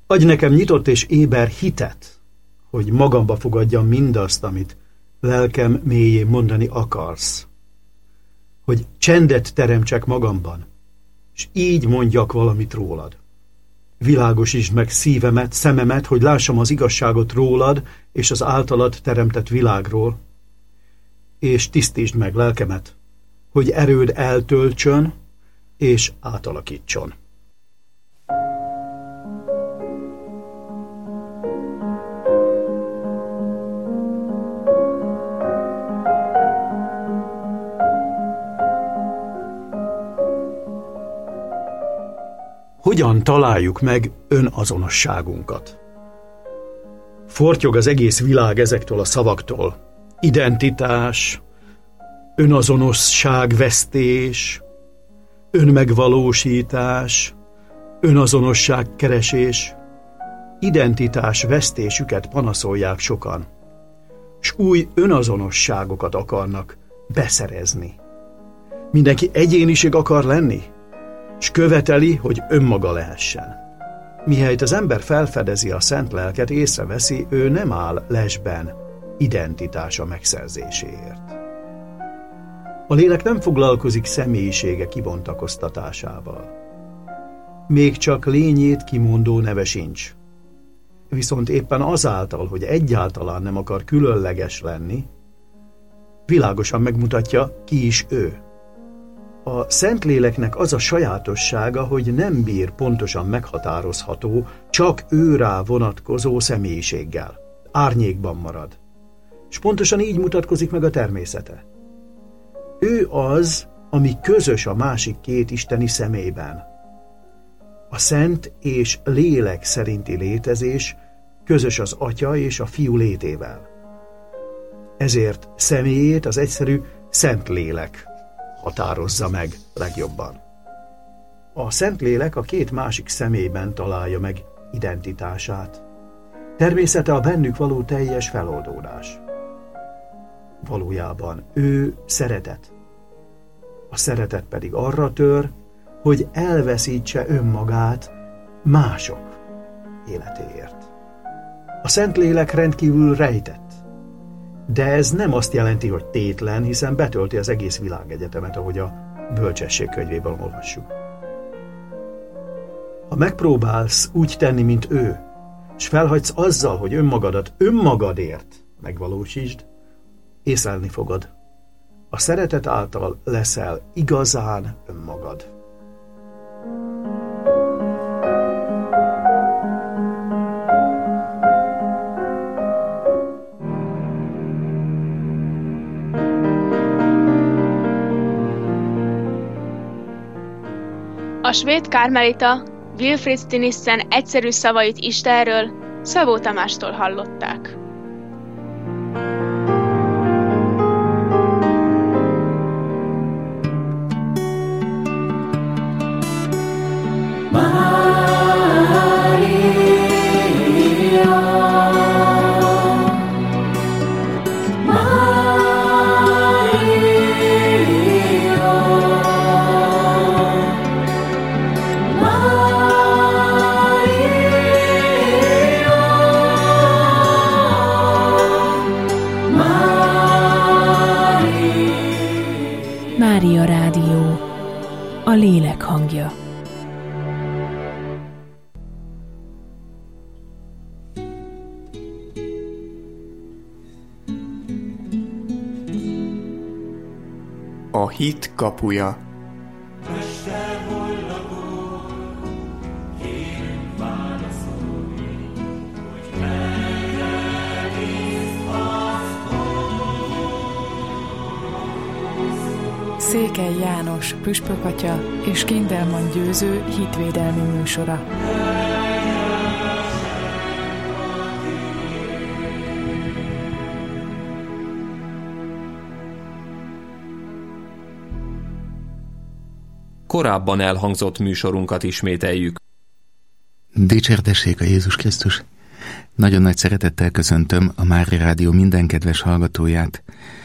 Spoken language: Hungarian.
Adj nekem nyitott és éber hitet, hogy magamba fogadjam mindazt, amit lelkem mélyén mondani akarsz. Hogy csendet teremtsek magamban, és így mondjak valamit rólad. Világosítsd meg szívemet, szememet, hogy lássam az igazságot rólad és az általad teremtett világról, és tisztítsd meg lelkemet, hogy erőd eltöltsön és átalakítson. Hogyan találjuk meg önazonosságunkat? Fortyog az egész világ ezektől a szavaktól. Identitás, önazonosságvesztés, önmegvalósítás, önazonosságkeresés. Identitás vesztésüket panaszolják sokan, s új önazonosságokat akarnak beszerezni. Mindenki egyéniség akar lenni, s követeli, hogy önmaga lehessen. Mihelyt az ember felfedezi a szent lelket, észreveszi, ő nem áll lesben identitása megszerzéséért. A lélek nem foglalkozik személyisége kibontakoztatásával. Még csak lényét kimondó neve sincs. Viszont éppen azáltal, hogy egyáltalán nem akar különleges lenni, világosan megmutatja, ki is ő. A Szentléleknek az a sajátossága, hogy nem bír pontosan meghatározható, csak őrá vonatkozó személyiséggel. Árnyékban marad. És pontosan így mutatkozik meg a természete. Ő az, ami közös a másik két isteni személyben. A szent és lélek szerinti létezés közös az Atya és a Fiú létével. Ezért személyét az egyszerű Szentlélek határozza meg legjobban. A Szentlélek a két másik személyben találja meg identitását. Természete a bennük való teljes feloldódás. Valójában ő szeretet. A szeretet pedig arra tör, hogy elveszítse önmagát mások életéért. A Szentlélek rendkívül rejtett. De ez nem azt jelenti, hogy tétlen, hiszen betölti az egész világegyetemet, ahogy a Bölcsesség könyvében olvassuk. Ha megpróbálsz úgy tenni, mint ő, és felhagysz azzal, hogy önmagadat önmagadért megvalósítsd, észlelni fogod. A szeretet által leszel igazán önmagad. A svéd kármelita Wilfrid Stinissen egyszerű szavait Istenről Szabó Tamástól hallották. Mária Rádió, a lélek hangja. A hit kapuja. Székely János püspökatya és Kindelman Győző hitvédelmi műsora. Korábban elhangzott műsorunkat ismételjük. Dicsértessék a Jézus Krisztus! Nagyon nagy szeretettel köszöntöm a Mária Rádió minden kedves hallgatóját.